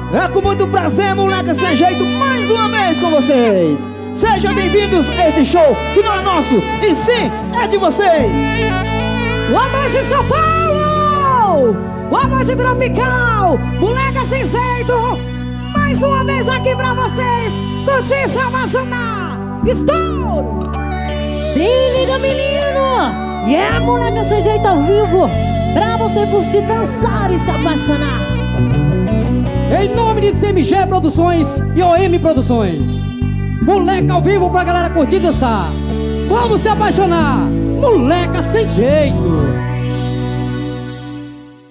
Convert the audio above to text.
É com muito prazer, moleque sem jeito, mais uma vez com vocês. Sejam bem-vindos a esse show que não é nosso, e sim, é de vocês. Boa noite, São Paulo! Boa noite, Tropical! Moleque sem jeito, mais uma vez aqui pra vocês curtir e se apaixonar. Estouro! Se liga, menino! E é Moleque sem jeito ao vivo, pra você curtir, dançar e se apaixonar. Em nome de CMG Produções e OM Produções, moleque ao vivo pra galera curtir e dançar. Vamos se apaixonar, moleca sem jeito.